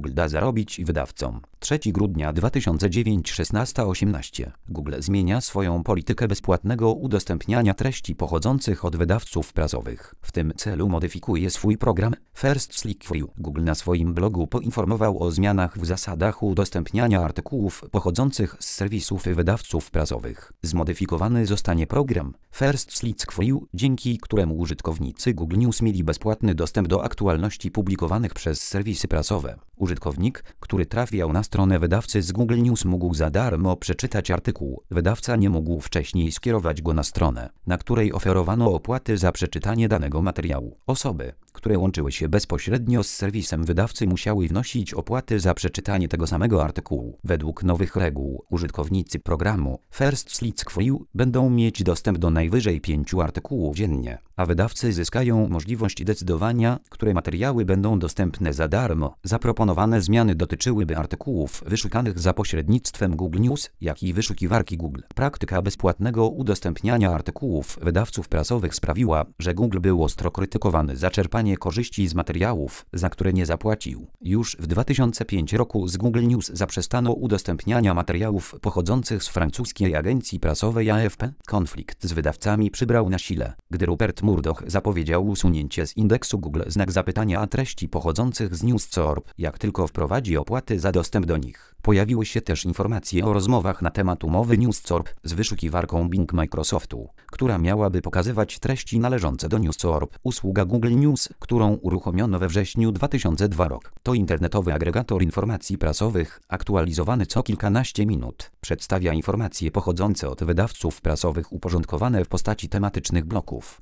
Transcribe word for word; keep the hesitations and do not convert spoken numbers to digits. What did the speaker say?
Google da zarobić wydawcom. trzeciego grudnia dwa tysiące dziewiątego szesnaście osiemnaście. Google zmienia swoją politykę bezpłatnego udostępniania treści pochodzących od wydawców prasowych. W tym celu modyfikuje swój program First Click for You. Google na swoim blogu poinformował o zmianach w zasadach udostępniania artykułów pochodzących z serwisów wydawców prasowych. Zmodyfikowany zostanie program First Click for You, dzięki któremu użytkownicy Google News mieli bezpłatny dostęp do aktualności publikowanych przez serwisy prasowe. Użytkownik, który trafiał na stronę wydawcy z Google News, mógł za darmo przeczytać artykuł. Wydawca nie mógł wcześniej skierować go na stronę, na której oferowano opłaty za przeczytanie danego materiału. Osoby, które łączyły się bezpośrednio z serwisem wydawcy, musiały wnosić opłaty za przeczytanie tego samego artykułu. Według nowych reguł użytkownicy programu First Click for You będą mieć dostęp do najwyżej pięciu artykułów dziennie, a wydawcy zyskają możliwość decydowania, które materiały będą dostępne za darmo. Zaproponowane zmiany dotyczyłyby artykułów wyszukanych za pośrednictwem Google News, jak i wyszukiwarki Google. Praktyka bezpłatnego udostępniania artykułów wydawców prasowych sprawiła, że Google był ostro krytykowany za czerpanie korzyści z materiałów, za które nie zapłacił. Już w dwa tysiące piątym roku z Google News zaprzestano udostępniania materiałów pochodzących z francuskiej agencji prasowej A F P. Konflikt z wydawcami przybrał na sile, gdy Rupert Murdoch zapowiedział usunięcie z indeksu Google znak zapytania a treści pochodzących z News kropka org, jak tylko wprowadzi opłaty za dostęp do nich. Pojawiły się też informacje o rozmowach na temat umowy News kropka org z wyszukiwarką Bing Microsoftu, która miałaby pokazywać treści należące do News kropka org. Usługa Google News, którą uruchomiono we wrześniu dwa tysiące drugiego roku, to internetowy agregator informacji prasowych, aktualizowany co kilkanaście minut. Przedstawia informacje pochodzące od wydawców prasowych uporządkowane w postaci tematycznych bloków.